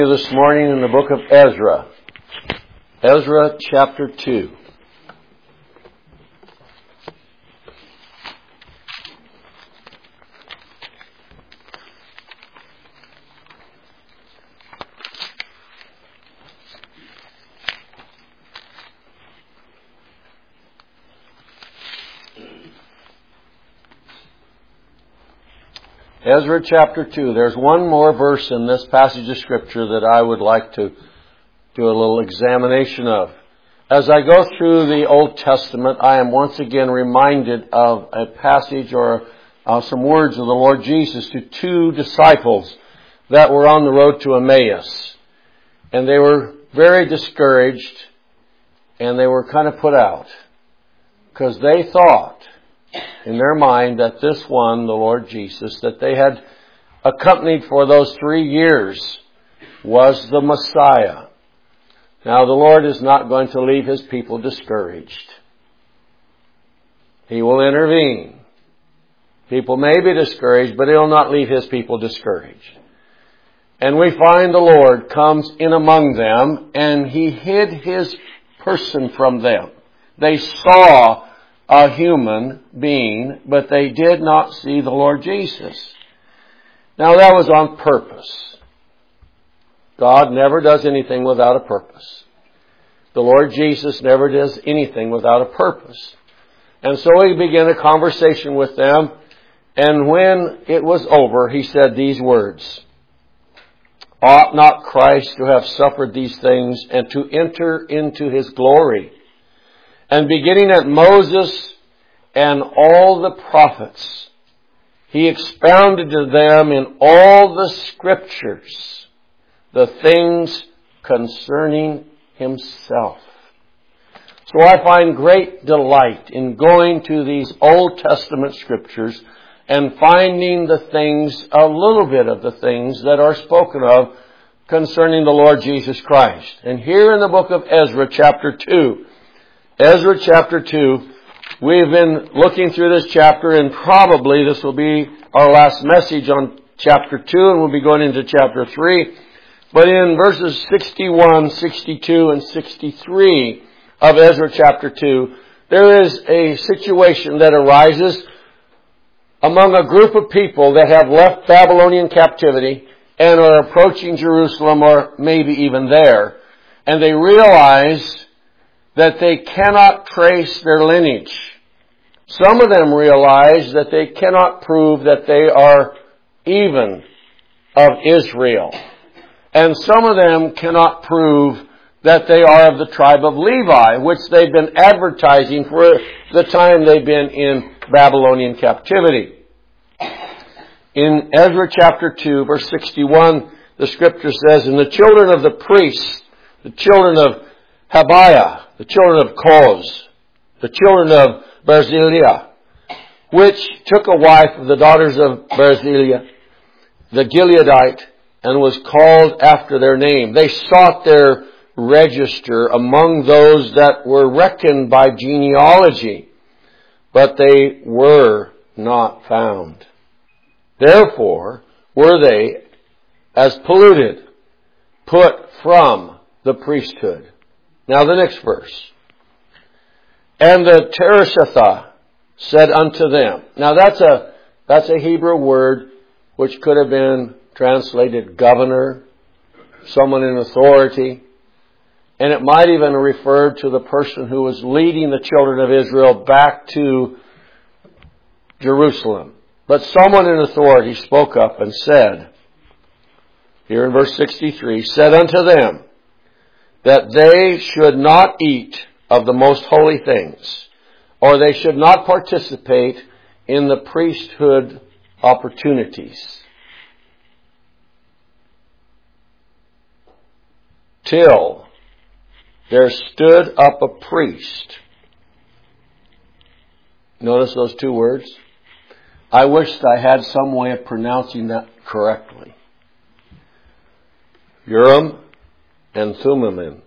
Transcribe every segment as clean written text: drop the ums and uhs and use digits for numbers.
This morning in the book of Ezra. Ezra chapter 2. Ezra chapter 2. There's one more verse in this passage of Scripture that I would like to do a little examination of. As I go through the Old Testament, I am once again reminded of a passage or some words of the Lord Jesus to two disciples that were on the road to Emmaus. And they were very discouraged and they were kind of put out because they thought in their mind that this one, the Lord Jesus, that they had accompanied for those 3 years was the Messiah. Now the Lord is not going to leave His people discouraged. He will intervene. People may be discouraged, but He'll not leave His people discouraged. And we find the Lord comes in among them and He hid His person from them. They saw a human being, but they did not see the Lord Jesus. Now that was on purpose. God never does anything without a purpose. The Lord Jesus never does anything without a purpose. And so He began a conversation with them, and when it was over, He said these words, "Ought not Christ to have suffered these things and to enter into His glory?" And beginning at Moses and all the prophets, He expounded to them in all the Scriptures the things concerning Himself. So I find great delight in going to these Old Testament Scriptures and finding the things, a little bit of the things that are spoken of concerning the Lord Jesus Christ. And here in the book of Ezra chapter 2, Ezra chapter 2, we've been looking through this chapter, and probably this will be our last message on chapter 2, and we'll be going into chapter 3. But in verses 61, 62, and 63 of Ezra chapter 2, there is a situation that arises among a group of people that have left Babylonian captivity and are approaching Jerusalem, or maybe even there, and they realize that they cannot trace their lineage. Some of them realize that they cannot prove that they are even of Israel. And some of them cannot prove that they are of the tribe of Levi, which they've been advertising for the time they've been in Babylonian captivity. In Ezra chapter 2, verse 61, the Scripture says, "And the children of the priests, the children of Habiah, the children of Koz, the children of Barzillai, which took a wife of the daughters of Barzillai, the Gileadite, and was called after their name. They sought their register among those that were reckoned by genealogy, but they were not found. Therefore were they, as polluted, put from the priesthood." Now the next verse. "And the Tereshatha said unto them." Now that's a Hebrew word which could have been translated governor, someone in authority, and it might even refer to the person who was leading the children of Israel back to Jerusalem. But someone in authority spoke up and said, here in verse 63, "said unto them, that they should not eat of the most holy things, or they should not participate in the priesthood opportunities, till there stood up a priest." Notice those two words. I wished I had some way of pronouncing that correctly. Urim and Thummim.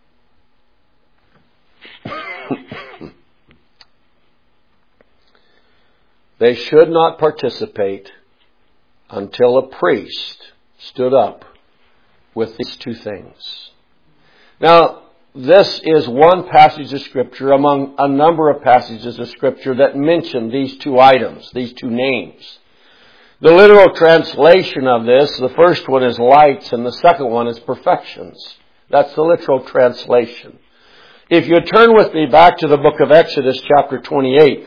They should not participate until a priest stood up with these two things. Now, this is one passage of Scripture among a number of passages of Scripture that mention these two items, these two names. The literal translation of this, the first one is lights and the second one is perfections. That's the literal translation. If you turn with me back to the book of Exodus chapter 28.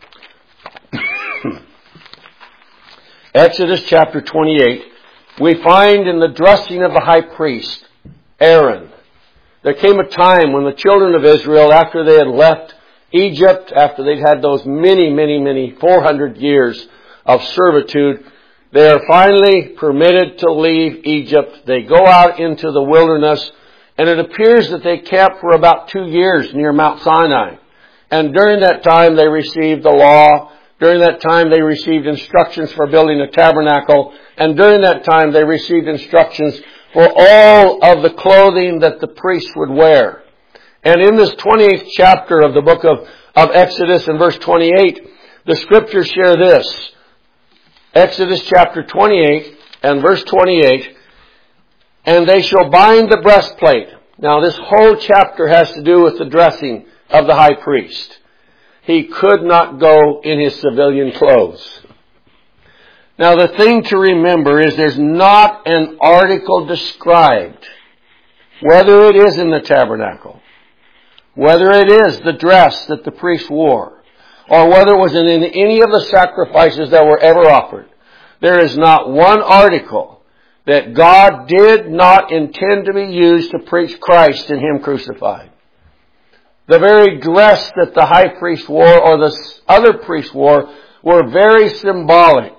Exodus chapter 28, we find in the dressing of the high priest, Aaron, there came a time when the children of Israel, after they had left Egypt, after they'd had those many 400 years of servitude, they are finally permitted to leave Egypt. They go out into the wilderness, and it appears that they camped for about 2 years near Mount Sinai. And during that time they received the law. During that time they received instructions for building a tabernacle. And during that time they received instructions for all of the clothing that the priests would wear. And in this 28th chapter of the book of Exodus, in verse 28, the Scriptures share this. Exodus chapter 28 and verse 28, and they shall bind the breastplate. Now this whole chapter has to do with the dressing of the high priest. He could not go in his civilian clothes. Now the thing to remember is there's not an article described, whether it is in the tabernacle, whether it is the dress that the priest wore, or whether it was in any of the sacrifices that were ever offered. There is not one article that God did not intend to be used to preach Christ and Him crucified. The very dress that the high priest wore or the other priests wore were very symbolic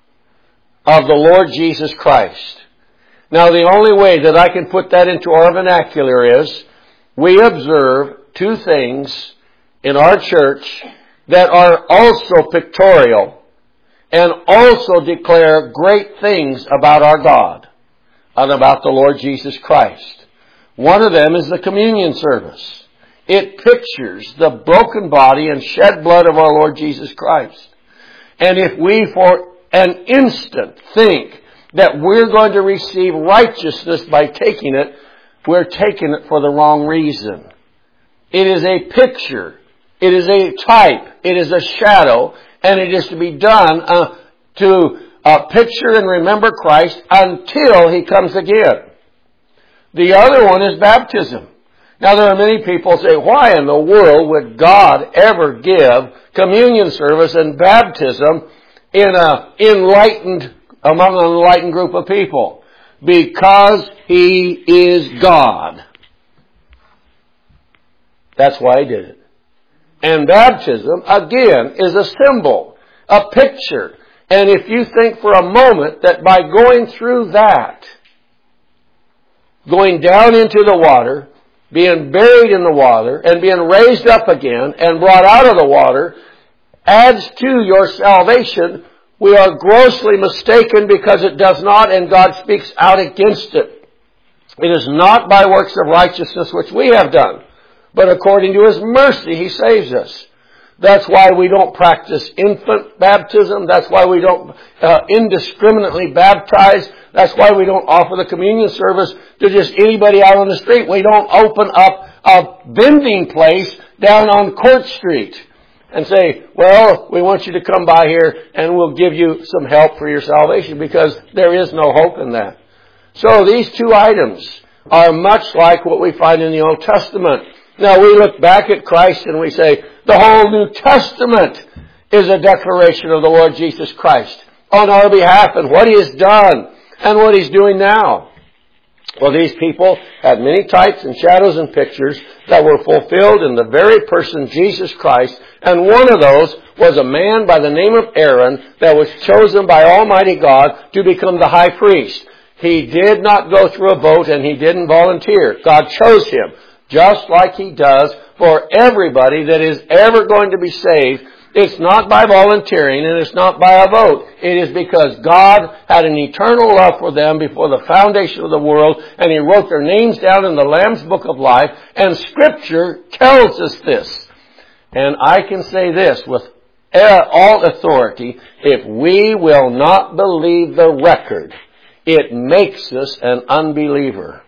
of the Lord Jesus Christ. Now the only way that I can put that into our vernacular is we observe two things in our church that are also pictorial and also declare great things about our God and about the Lord Jesus Christ. One of them is the communion service. It pictures the broken body and shed blood of our Lord Jesus Christ. And if we for an instant think that we're going to receive righteousness by taking it, we're taking it for the wrong reason. It is a picture. It is a type. It is a shadow. And it is to be done to picture and remember Christ until He comes again. The other one is baptism. Now there are many people who say, why in the world would God ever give communion service and baptism among an enlightened group of people? Because He is God. That's why He did it. And baptism, again, is a symbol, a picture. And if you think for a moment that by going through that, going down into the water, being buried in the water, and being raised up again and brought out of the water, adds to your salvation, we are grossly mistaken because it does not, and God speaks out against it. It is not by works of righteousness which we have done, but according to His mercy He saves us. That's why we don't practice infant baptism. That's why we don't indiscriminately baptize. That's why we don't offer the communion service to just anybody out on the street. We don't open up a vending place down on Court Street and say, well, we want you to come by here and we'll give you some help for your salvation, because there is no hope in that. So these two items are much like what we find in the Old Testament. Now we look back at Christ and we say, the whole New Testament is a declaration of the Lord Jesus Christ on our behalf and what He has done and what He's doing now. Well, these people had many types and shadows and pictures that were fulfilled in the very person Jesus Christ. And one of those was a man by the name of Aaron that was chosen by Almighty God to become the high priest. He did not go through a vote and he didn't volunteer. God chose him, just like He does for everybody that is ever going to be saved. It's not by volunteering and it's not by a vote. It is because God had an eternal love for them before the foundation of the world, and He wrote their names down in the Lamb's Book of Life, and Scripture tells us this. And I can say this with all authority: if we will not believe the record, It makes us an unbeliever.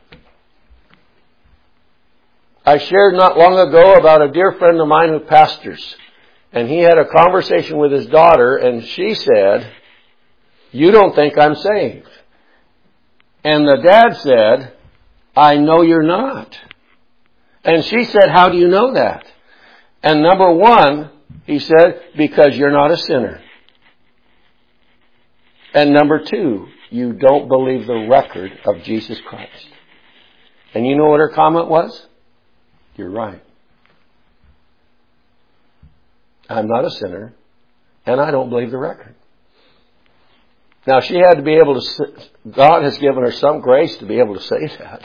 I shared not long ago about a dear friend of mine who pastors. And he had a conversation with his daughter, and she said, "You don't think I'm saved." And the dad said, "I know you're not." And she said, "How do you know that?" And number one, he said, "Because you're not a sinner." And number two, you don't believe the record of Jesus Christ. And you know what her comment was? "You're right. I'm not a sinner, and I don't believe the record." Now, she had to be able to, God has given her some grace to be able to say that.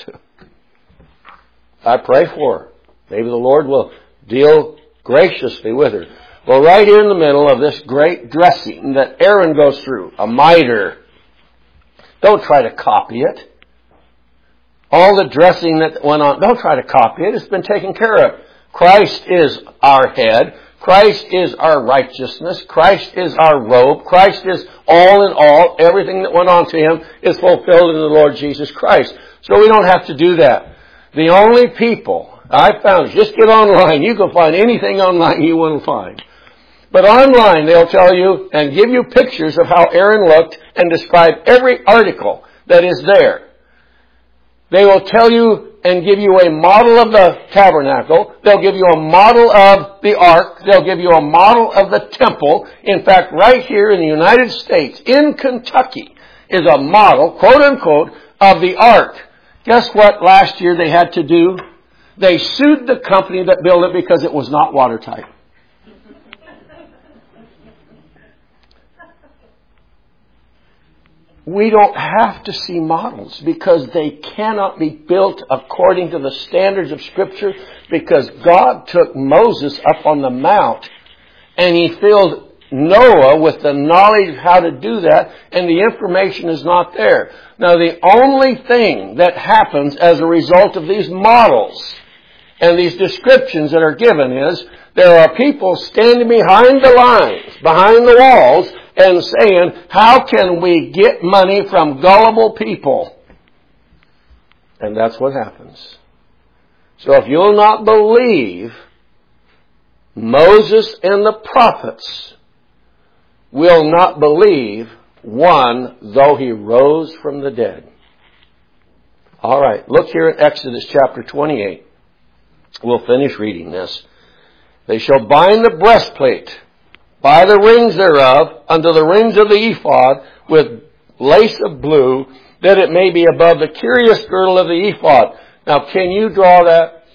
I pray for her. Maybe the Lord will deal graciously with her. Well, right here in the middle of this great dressing that Aaron goes through, a mitre. Don't try to copy it. All the dressing that went on, don't try to copy it. It's been taken care of. Christ is our head. Christ is our righteousness. Christ is our robe. Christ is all in all. Everything that went on to Him is fulfilled in the Lord Jesus Christ. So we don't have to do that. The only people I found, just get online. You can find anything online you want to find. But online they'll tell you and give you pictures of how Aaron looked and describe every article that is there. They will tell you and give you a model of the tabernacle. They'll give you a model of the ark. They'll give you a model of the temple. In fact, right here in the United States, in Kentucky, is a model, quote unquote, of the ark. Guess what last year they had to do? They sued the company that built it because it was not watertight. We don't have to see models because they cannot be built according to the standards of Scripture, because God took Moses up on the mount and He filled Noah with the knowledge of how to do that, and the information is not there. Now, the only thing that happens as a result of these models and these descriptions that are given is there are people standing behind the lines, behind the walls, and saying, how can we get money from gullible people? And that's what happens. So if you'll not believe Moses and the prophets, will not believe one, though he rose from the dead. All right, look here at Exodus chapter 28. We'll finish reading this. They shall bind the breastplate by the rings thereof unto the rings of the ephod with lace of blue, that it may be above the curious girdle of the ephod. Now, can you draw that?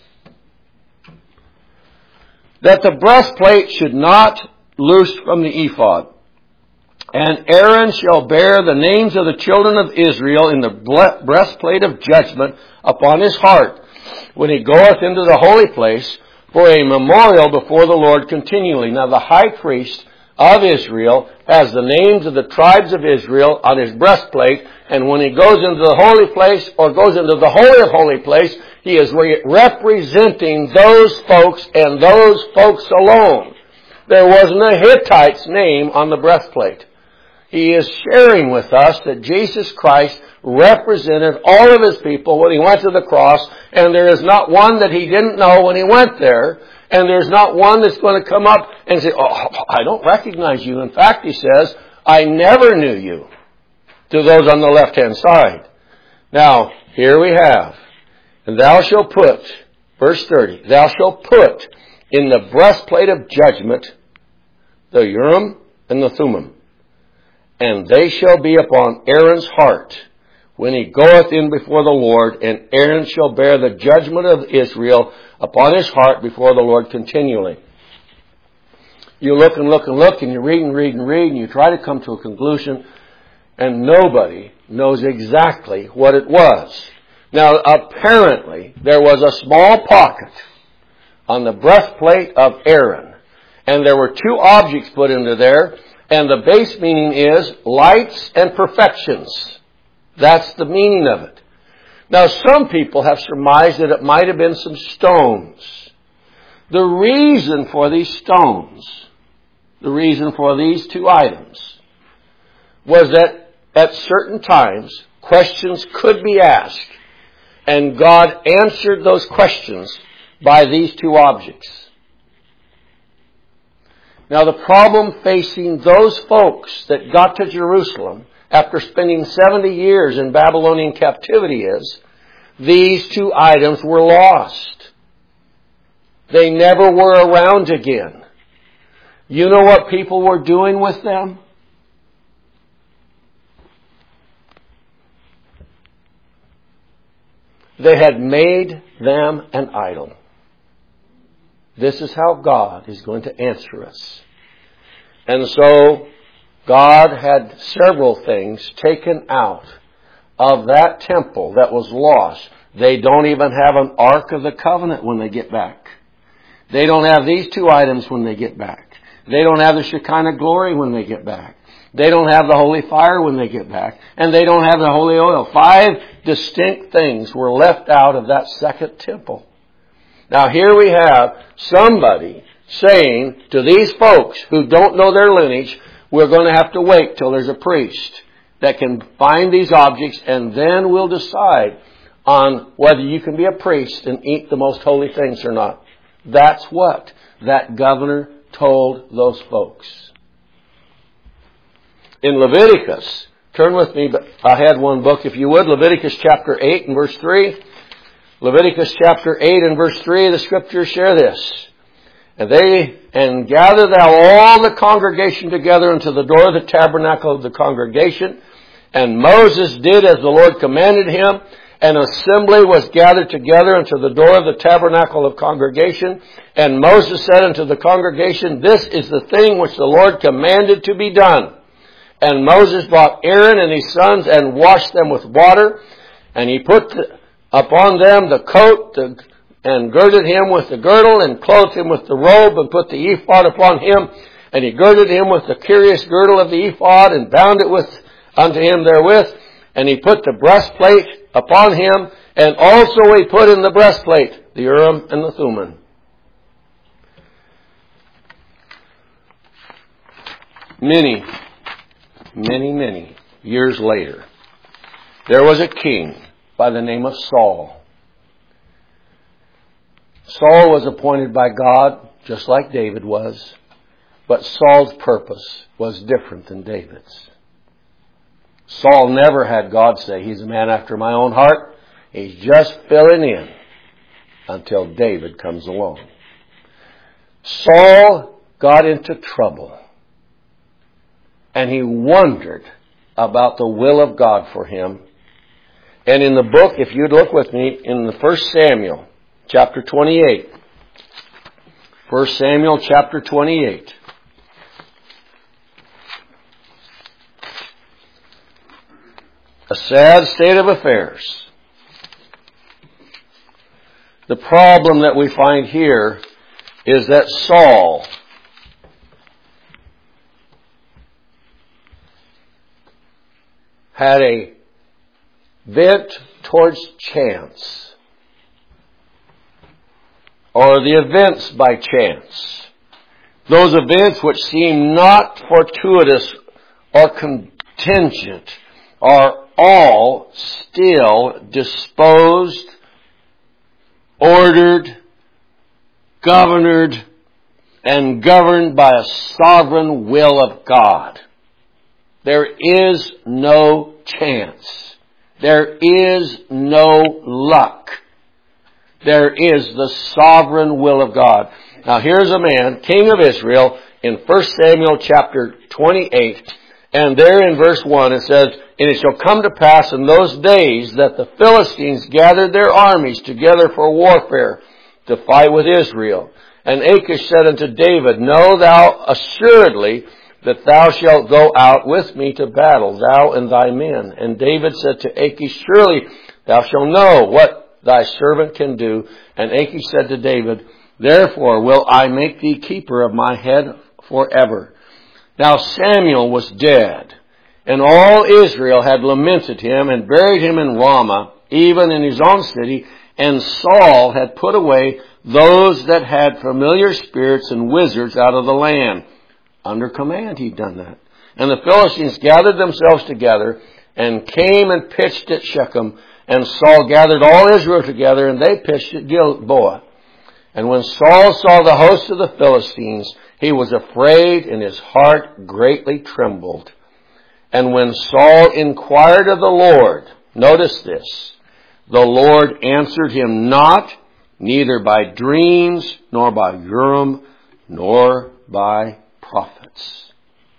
That the breastplate should not loose from the ephod. And Aaron shall bear the names of the children of Israel in the breastplate of judgment upon his heart, when he goeth into the holy place, for a memorial before the Lord continually. Now the high priest of Israel has the names of the tribes of Israel on his breastplate, and when he goes into the holy place or goes into the holy of holy place, he is representing those folks and those folks alone. There wasn't a Hittite's name on the breastplate. He is sharing with us that Jesus Christ represented all of His people when He went to the cross, and there is not one that He didn't know when He went there, and there's not one that's going to come up and say, oh, I don't recognize you. In fact, He says, I never knew you, to those on the left-hand side. Now, here we have, and thou shalt put, verse 30, thou shalt put in the breastplate of judgment the Urim and the Thummim, and they shall be upon Aaron's heart when he goeth in before the Lord, and Aaron shall bear the judgment of Israel upon his heart before the Lord continually. You look and look and look, and you read and read and read, and you try to come to a conclusion, and nobody knows exactly what it was. Now, apparently, there was a small pocket on the breastplate of Aaron, and there were two objects put into there, and the base meaning is lights and perfections. That's the meaning of it. Now, some people have surmised that it might have been some stones. The reason for these stones, the reason for these two items, was that at certain times, questions could be asked. And God answered those questions by these two objects. Now the problem facing those folks that got to Jerusalem after spending 70 years in Babylonian captivity is, these two items were lost. They never were around again. You know what people were doing with them? They had made them an idol. This is how God is going to answer us. And so, God had several things taken out of that temple that was lost. They don't even have an Ark of the Covenant when they get back. They don't have these two items when they get back. They don't have the Shekinah glory when they get back. They don't have the holy fire when they get back. And they don't have the holy oil. 5 distinct things were left out of that second temple. Now here we have somebody saying to these folks who don't know their lineage, we're going to have to wait till there's a priest that can find these objects, and then we'll decide on whether you can be a priest and eat the most holy things or not. That's what that governor told those folks. In Leviticus, turn with me, but I had one book if you would, Leviticus chapter 8 and verse 3. Leviticus chapter 8 and verse 3, the scriptures share this. And gather thou all the congregation together unto the door of the tabernacle of the congregation. And Moses did as the Lord commanded him. An assembly was gathered together unto the door of the tabernacle of congregation. And Moses said unto the congregation, this is the thing which the Lord commanded to be done. And Moses brought Aaron and his sons and washed them with water. And he put upon them the coat and girded him with the girdle and clothed him with the robe and put the ephod upon him. And he girded him with the curious girdle of the ephod and bound it unto him therewith. And he put the breastplate upon him, and also he put in the breastplate the Urim and the Thummim. Many years later, there was a king by the name of Saul. Saul was appointed by God, just like David was, but Saul's purpose was different than David's. Saul never had God say, he's a man after my own heart. He's just filling in until David comes along. Saul got into trouble. And he wondered about the will of God for him. And in the book, if you'd look with me, in the 1 Samuel, chapter 28. 1 Samuel, chapter 28. A sad state of affairs. The problem that we find here is that Saul had a bent towards chance, or the events by chance. Those events which seem not fortuitous or contingent are all still disposed, ordered, governed, and governed by a sovereign will of God. There is no chance. There is no luck. There is the sovereign will of God. Now here's a man, king of Israel, in 1 Samuel chapter 28, and there in verse 1 it says, and it shall come to pass in those days that the Philistines gathered their armies together for warfare to fight with Israel. And Achish said unto David, know thou assuredly that thou shalt go out with me to battle, thou and thy men. And David said to Achish, surely thou shalt know what thy servant can do. And Achish said to David, therefore will I make thee keeper of my head forever. Now Samuel was dead, and all Israel had lamented him and buried him in Ramah, even in his own city. And Saul had put away those that had familiar spirits and wizards out of the land. Under command he'd done that. And the Philistines gathered themselves together and came and pitched at Shechem. And Saul gathered all Israel together, and they pitched at Gilboa. And when Saul saw the host of the Philistines, he was afraid, and his heart greatly trembled. And when Saul inquired of the Lord, notice this, the Lord answered him not, neither by dreams, nor by Urim, nor by prophets.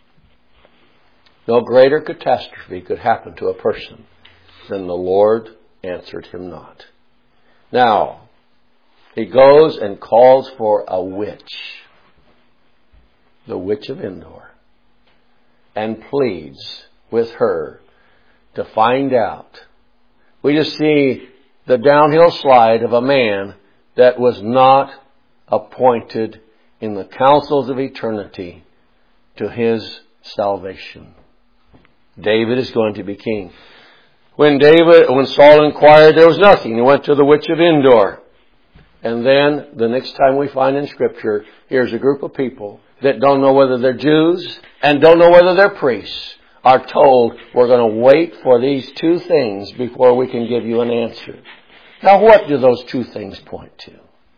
No greater catastrophe could happen to a person than the Lord answered him not. Now, he goes and calls for a witch, the witch of Endor, and pleads with her to find out. We just see the downhill slide of a man that was not appointed in the councils of eternity to his salvation. David is going to be king. When Saul inquired, there was nothing. He went to the witch of Endor. And then, the next time we find in Scripture, here's a group of people that don't know whether they're Jews and don't know whether they're priests, are told, we're going to wait for these two things before we can give you an answer. Now, what do those two things point to?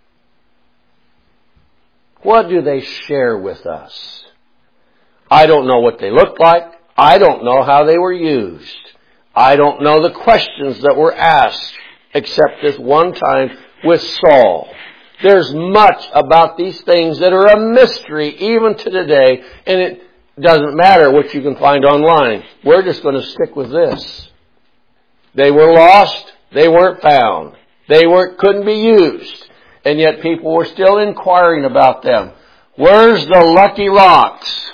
What do they share with us? I don't know what they looked like. I don't know how they were used. I don't know the questions that were asked, except this one time with Saul. There's much about these things that are a mystery even to today, and it doesn't matter what you can find online. We're just going to stick with this. They were lost. They weren't found. They couldn't be used. And yet people were still inquiring about them. Where's the lucky rocks?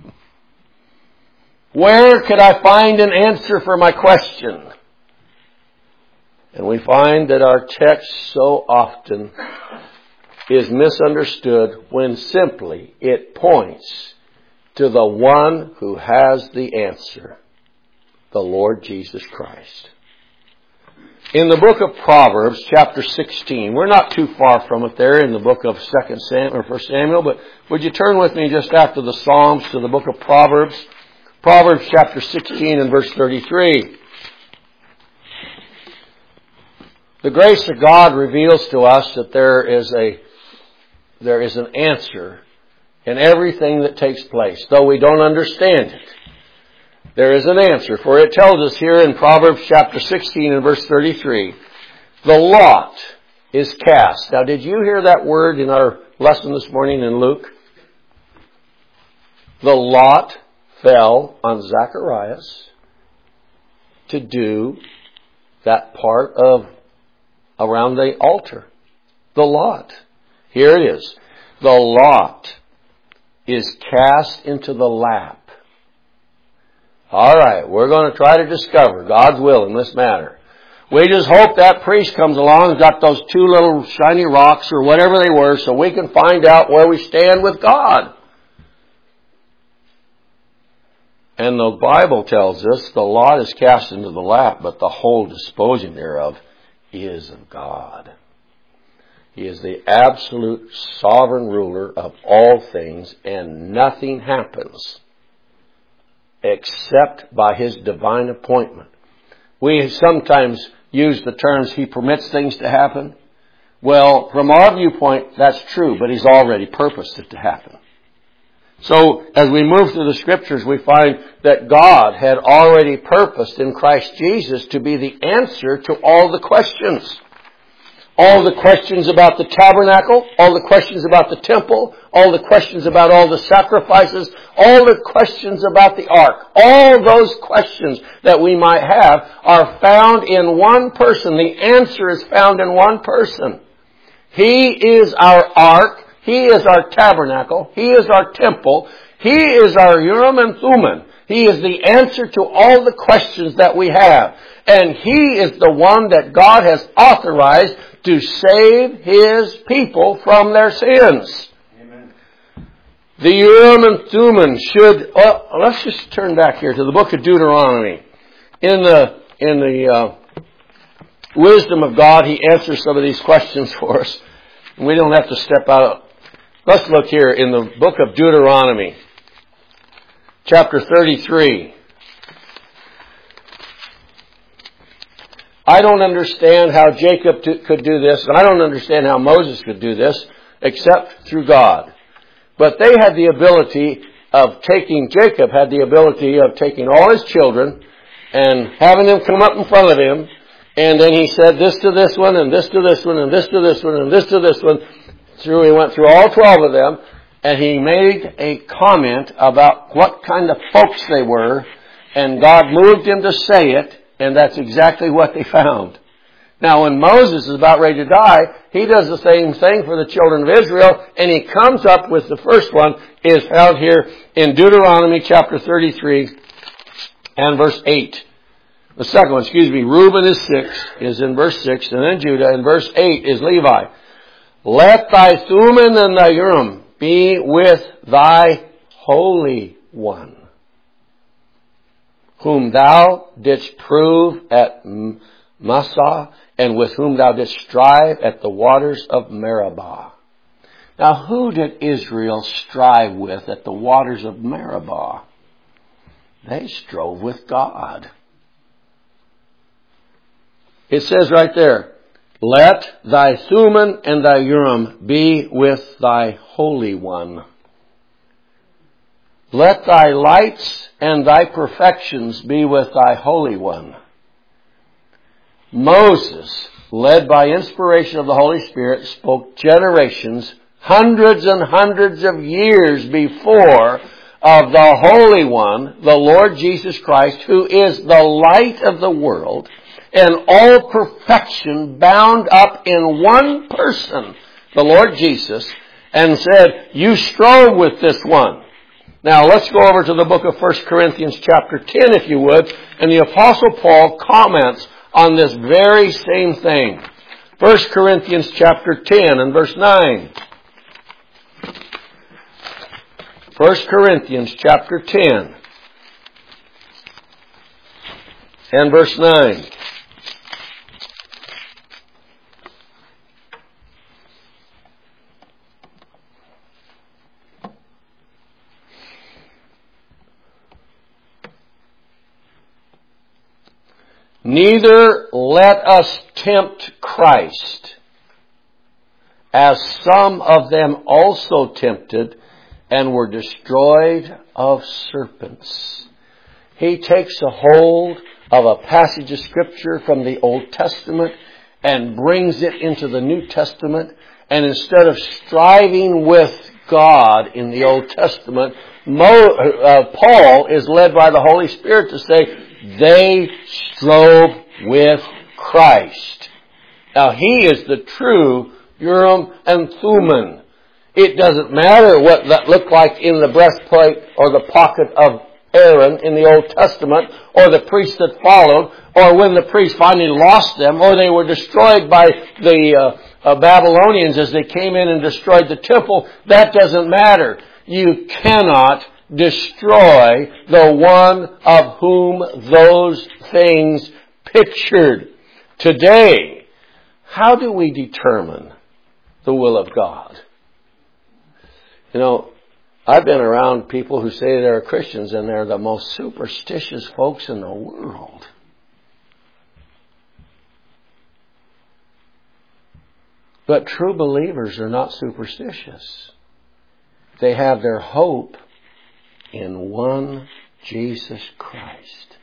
Where could I find an answer for my question? And we find that our text so often is misunderstood when simply it points to the one who has the answer, the Lord Jesus Christ. In the book of Proverbs, chapter 16, we're not too far from it there in the book of 2 Samuel or 1 Samuel, but would you turn with me just after the Psalms to the book of Proverbs? Proverbs chapter 16 and verse 33. The grace of God reveals to us that there is an answer in everything that takes place, though we don't understand it. There is an answer, for it tells us here in Proverbs chapter 16 and verse 33, the lot is cast. Now, did you hear that word in our lesson this morning in Luke? The lot fell on Zacharias to do that part of around the altar. The lot. Here it is. The lot is cast into the lap. All right, we're going to try to discover God's will in this matter. We just hope that priest comes along and got those two little shiny rocks or whatever they were so we can find out where we stand with God. And the Bible tells us the lot is cast into the lap, but the whole disposing thereof is of God. He is the absolute sovereign ruler of all things, and nothing happens except by His divine appointment. We sometimes use the terms, He permits things to happen. Well, from our viewpoint, that's true, but He's already purposed it to happen. So, as we move through the Scriptures, we find that God had already purposed in Christ Jesus to be the answer to all the questions. All the questions about the tabernacle, all the questions about the temple, all the questions about all the sacrifices, all the questions about the ark. All those questions that we might have are found in one person. The answer is found in one person. He is our ark. He is our tabernacle. He is our temple. He is our Urim and Thummim. He is the answer to all the questions that we have. And He is the one that God has authorized to save His people from their sins. Amen. The Urim and Thummim should... let's just turn back here to the book of Deuteronomy. In the wisdom of God, He answers some of these questions for us. And we don't have to step out. Let's look here in the book of Deuteronomy, chapter 33. I don't understand how Jacob could do this, and I don't understand how Moses could do this, except through God. But they had the ability of Jacob had the ability of taking all his children and having them come up in front of him, and then he said this to this one, and this to this one, and this to this one, and this to this one. He went through all 12 of them, and he made a comment about what kind of folks they were, and God moved him to say it, and that's exactly what they found. Now, when Moses is about ready to die, he does the same thing for the children of Israel, and he comes up with the first one is found here in Deuteronomy chapter 33 and verse 8. The second one, Reuben is in verse 6, and then Judah, and verse 8 is Levi. Let thy Thummim and thy Urim be with thy Holy One, whom thou didst prove at Massah, and with whom thou didst strive at the waters of Meribah. Now, who did Israel strive with at the waters of Meribah? They strove with God. It says right there, let thy Thummim and thy Urim be with thy Holy One. Let thy lights and thy perfections be with thy Holy One. Moses, led by inspiration of the Holy Spirit, spoke generations, hundreds and hundreds of years before of the Holy One, the Lord Jesus Christ, who is the light of the world, and all perfection bound up in one person, the Lord Jesus, and said, you strove with this one. Now let's go over to the book of 1 Corinthians chapter 10, if you would, and the Apostle Paul comments on this very same thing. 1 Corinthians chapter 10 and verse 9. 1 Corinthians chapter 10 and verse 9. Neither let us tempt Christ, as some of them also tempted and were destroyed of serpents. He takes a hold of a passage of Scripture from the Old Testament and brings it into the New Testament, and instead of striving with God in the Old Testament, Paul is led by the Holy Spirit to say, they strove with Christ. Now, he is the true Urim and Thummim. It doesn't matter what that looked like in the breastplate or the pocket of Aaron in the Old Testament, or the priests that followed, or when the priests finally lost them, or they were destroyed by the Babylonians as they came in and destroyed the temple. That doesn't matter. You cannot destroy the one of whom those things pictured. Today, how do we determine the will of God? You know, I've been around people who say they're Christians and they're the most superstitious folks in the world. But true believers are not superstitious. They have their hope in one Jesus Christ.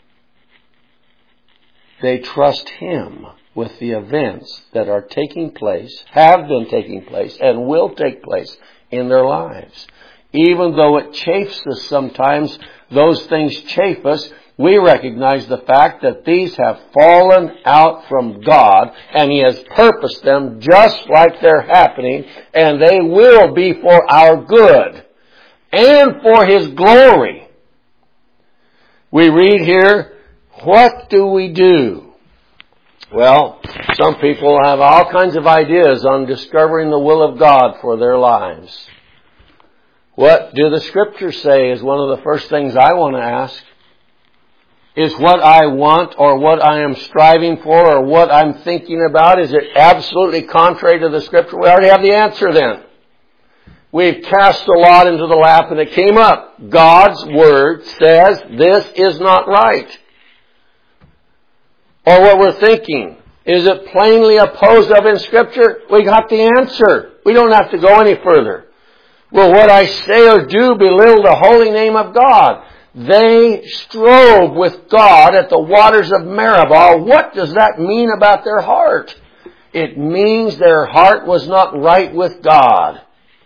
They trust Him with the events that are taking place, have been taking place, and will take place in their lives. Even though it chafes us sometimes, those things chafe us, we recognize the fact that these have fallen out from God, and He has purposed them just like they're happening, and they will be for our good and for His glory. We read here, what do we do? Well, some people have all kinds of ideas on discovering the will of God for their lives. What do the Scriptures say is one of the first things I want to ask. Is what I want or what I am striving for or what I'm thinking about, is it absolutely contrary to the Scripture? We already have the answer then. We've cast the lot into the lap and it came up. God's Word says this is not right. Or what we're thinking? Is it plainly opposed of in Scripture? We got the answer. We don't have to go any further. Will what I say or do belittle the holy name of God? They strove with God at the waters of Meribah. What does that mean about their heart? It means their heart was not right with God.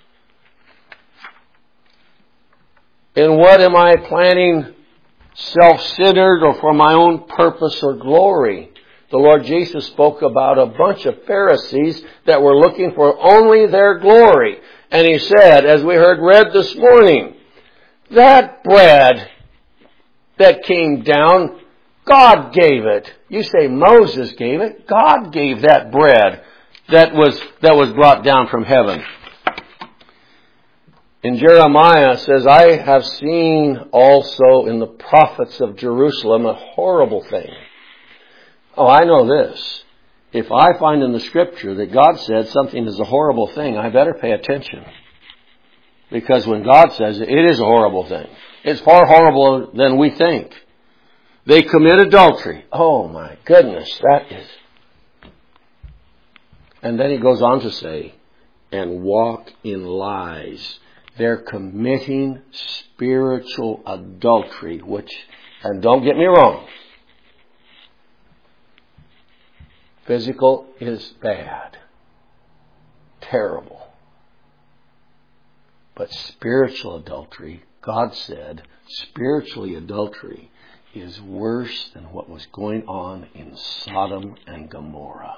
In what am I planning? Self-centered or for my own purpose or glory? The Lord Jesus spoke about a bunch of Pharisees that were looking for only their glory. And He said, as we heard read this morning, that bread that came down, God gave it. You say Moses gave it. God gave that bread that was brought down from heaven. In Jeremiah it says, I have seen also in the prophets of Jerusalem a horrible thing. Oh, I know this. If I find in the Scripture that God said something is a horrible thing, I better pay attention. Because when God says it, it is a horrible thing. It's far horrible than we think. They commit adultery. Oh my goodness, that is. And then He goes on to say, and walk in lies. They're committing spiritual adultery, and don't get me wrong, physical is bad, terrible. But spiritual adultery, God said, spiritually adultery is worse than what was going on in Sodom and Gomorrah.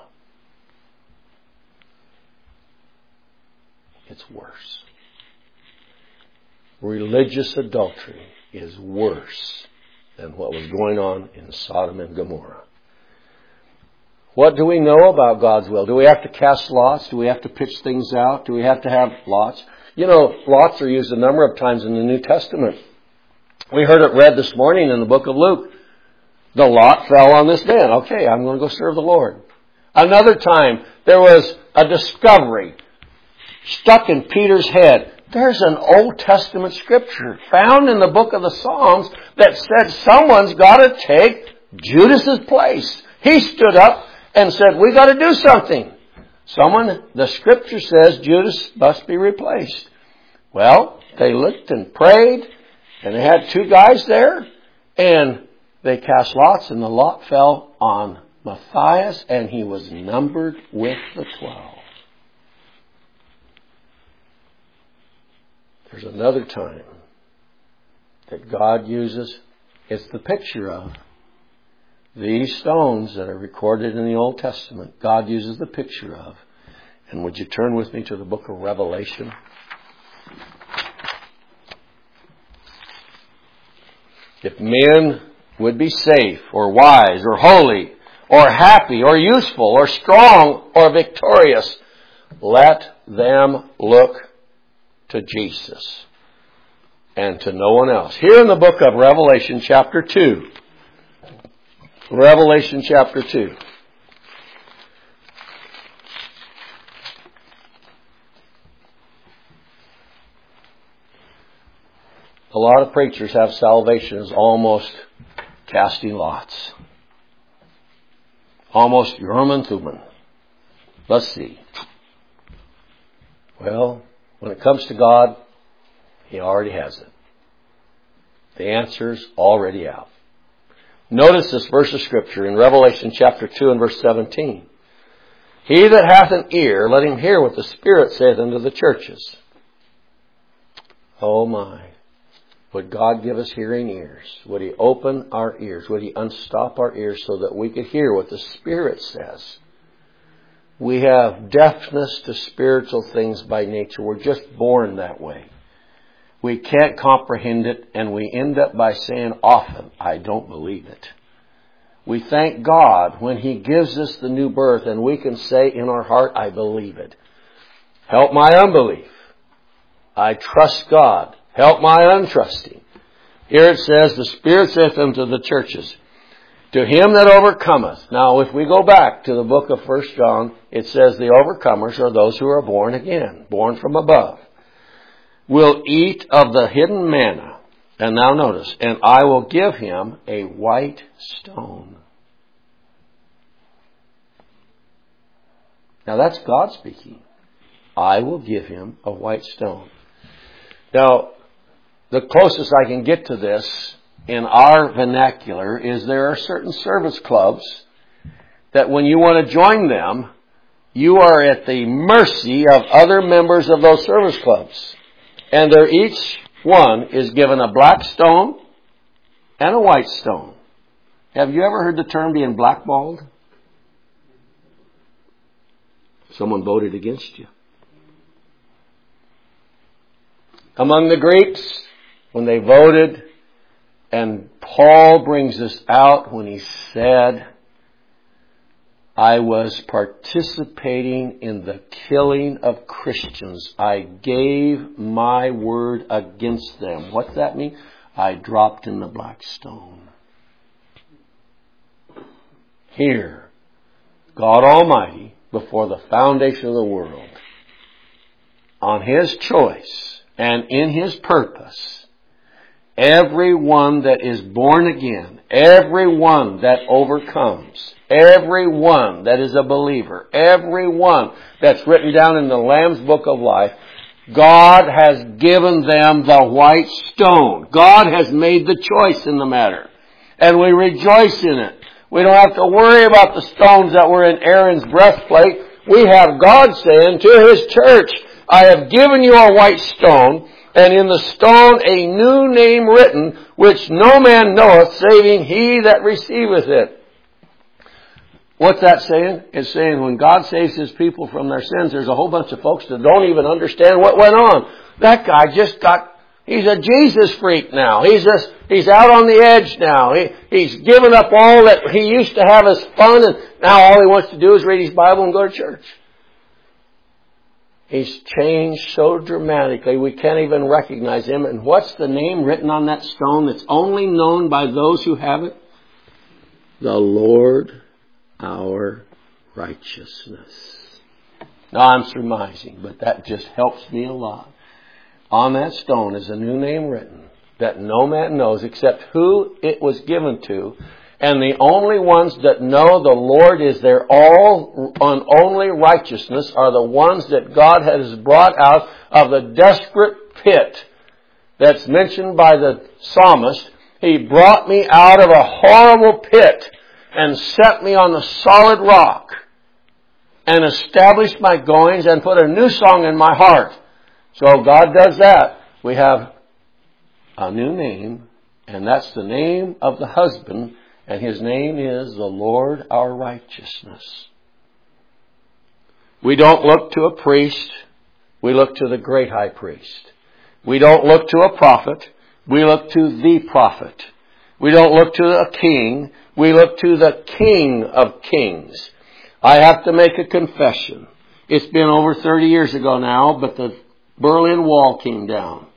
It's worse. Religious adultery is worse than what was going on in Sodom and Gomorrah. What do we know about God's will? Do we have to cast lots? Do we have to pitch things out? Do we have to have lots? You know, lots are used a number of times in the New Testament. We heard it read this morning in the book of Luke. The lot fell on this man. Okay, I'm going to go serve the Lord. Another time, there was a discovery stuck in Peter's head. There's an Old Testament scripture found in the book of the Psalms that said someone's got to take Judas's place. He stood up and said, we got to do something. The scripture says Judas must be replaced. Well, they looked and prayed, and they had two guys there, and they cast lots, and the lot fell on Matthias, and he was numbered with the 12. There's another time that God uses, it's the picture of these stones that are recorded in the Old Testament. God uses the picture of. And would you turn with me to the book of Revelation? If men would be safe or wise or holy or happy or useful or strong or victorious, let them look to Jesus and to no one else. Here in the book of Revelation chapter 2. Revelation chapter 2. A lot of preachers have salvation as almost casting lots. Almost Urim and Thummim. Let's see. Well, when it comes to God, He already has it. The answer's already out. Notice this verse of Scripture in Revelation chapter 2 and verse 17. He that hath an ear, let him hear what the Spirit saith unto the churches. Oh my. Would God give us hearing ears? Would He open our ears? Would He unstop our ears so that we could hear what the Spirit says? We have deafness to spiritual things by nature. We're just born that way. We can't comprehend it, and we end up by saying often, I don't believe it. We thank God when He gives us the new birth, and we can say in our heart, I believe it. Help my unbelief. I trust God. Help my untrusting. Here it says, the Spirit saith unto the churches, to him that overcometh. Now, if we go back to the book of 1 John, it says the overcomers are those who are born again, born from above. Will eat of the hidden manna. And now notice, and I will give him a white stone. Now that's God speaking. I will give him a white stone. Now, the closest I can get to this in our vernacular is there are certain service clubs that when you want to join them, you are at the mercy of other members of those service clubs. And each one is given a black stone and a white stone. Have you ever heard the term being blackballed? Someone voted against you. Among the Greeks, when they voted, and Paul brings this out when he said, I was participating in the killing of Christians. I gave my word against them. What's that mean? I dropped in the black stone. Here, God Almighty, before the foundation of the world, on His choice and in His purpose, everyone that is born again, everyone that overcomes, everyone that is a believer, everyone that's written down in the Lamb's Book of Life, God has given them the white stone. God has made the choice in the matter. And we rejoice in it. We don't have to worry about the stones that were in Aaron's breastplate. We have God saying to His church, I have given you a white stone, and in the stone a new name written, which no man knoweth, saving he that receiveth it. What's that saying? It's saying when God saves His people from their sins, there's a whole bunch of folks that don't even understand what went on. That guy he's a Jesus freak now. He's out on the edge now. He's given up all that he used to have as fun, and now all he wants to do is read his Bible and go to church. He's changed so dramatically we can't even recognize him. And what's the name written on that stone that's only known by those who have it? The Lord our righteousness. Now I'm surmising, but that just helps me a lot. On that stone is a new name written that no man knows except who it was given to. And the only ones that know the Lord is their all and only righteousness are the ones that God has brought out of the desperate pit that's mentioned by the psalmist. He brought me out of a horrible pit and set me on the solid rock and established my goings and put a new song in my heart. So God does that. We have a new name, and that's the name of the husband, and His name is the Lord our righteousness. We don't look to a priest. We look to the great high priest. We don't look to a prophet. We look to the prophet. We don't look to a king. We look to the King of Kings. I have to make a confession. It's been over 30 years ago now, but the Berlin Wall came down.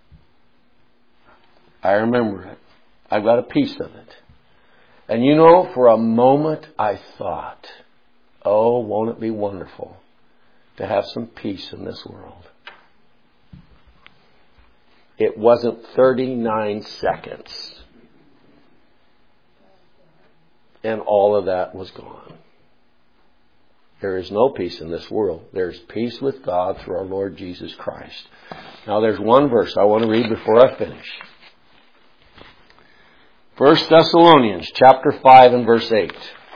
I remember it. I've got a piece of it. And you know, for a moment I thought, oh, won't it be wonderful to have some peace in this world. It wasn't 39 seconds. And all of that was gone. There is no peace in this world. There's peace with God through our Lord Jesus Christ. Now there's one verse I want to read before I finish. 1 Thessalonians chapter 5 and verse 8.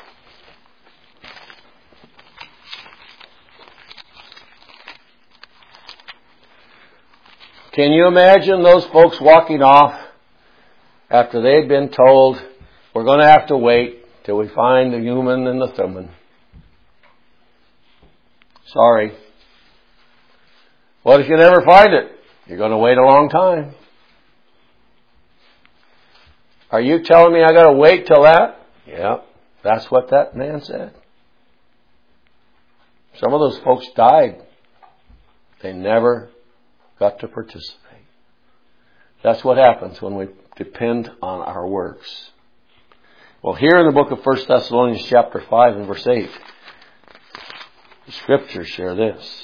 Can you imagine those folks walking off after they'd been told, we're going to have to wait till we find the human and the Thummim? Sorry. What if you never find it? You're going to wait a long time. Are you telling me I got to wait till that? Yeah, that's what that man said. Some of those folks died. They never got to participate. That's what happens when we depend on our works. Well, here in the book of 1 Thessalonians chapter 5 and verse 8, the Scriptures share this.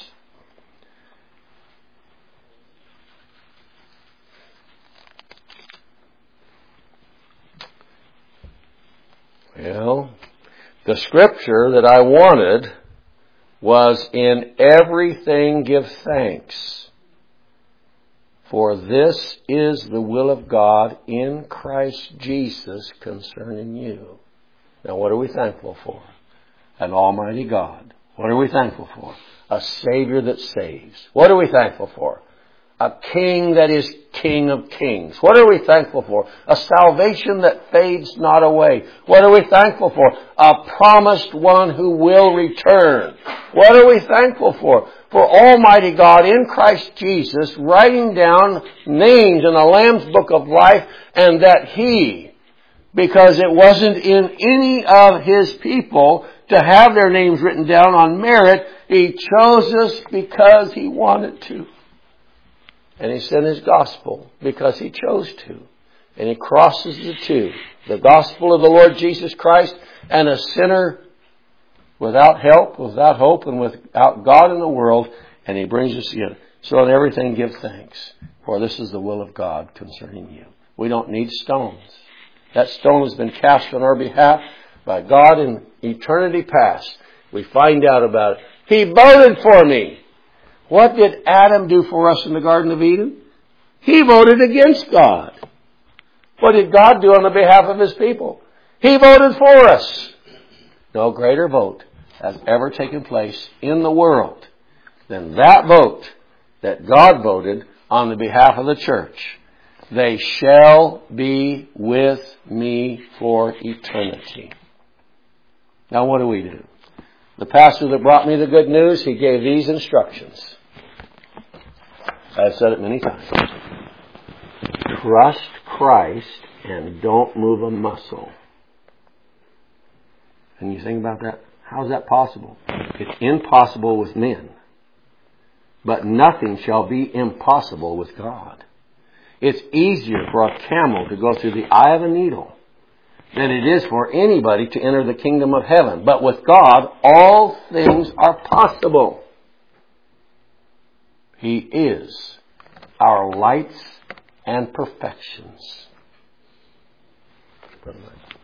Well, the Scripture that I wanted was in everything give thanks, for this is the will of God in Christ Jesus concerning you. Now what are we thankful for? An almighty God. What are we thankful for? A Savior that saves. What are we thankful for? A King that is King of kings. What are we thankful for? A salvation that fades not away. What are we thankful for? A promised one who will return. What are we thankful for? For Almighty God in Christ Jesus writing down names in the Lamb's Book of Life, and that He, because it wasn't in any of His people to have their names written down on merit, He chose us because He wanted to. And He sent His gospel because He chose to. And He crosses the two. The gospel of the Lord Jesus Christ and a sinner without help, without hope, and without God in the world. And He brings us in. So in everything give thanks. For this is the will of God concerning you. We don't need stones. That stone has been cast on our behalf by God in eternity past. We find out about it. He voted for me. What did Adam do for us in the Garden of Eden? He voted against God. What did God do on the behalf of His people? He voted for us. No greater vote has ever taken place in the world than that vote that God voted on the behalf of the church. They shall be with me for eternity. Now what do we do? The pastor that brought me the good news, he gave these instructions. I've said it many times. Trust Christ and don't move a muscle. And you think about that? How is that possible? It's impossible with men. But nothing shall be impossible with God. It's easier for a camel to go through the eye of a needle than it is for anybody to enter the kingdom of heaven. But with God, all things are possible. He is our lights and perfections.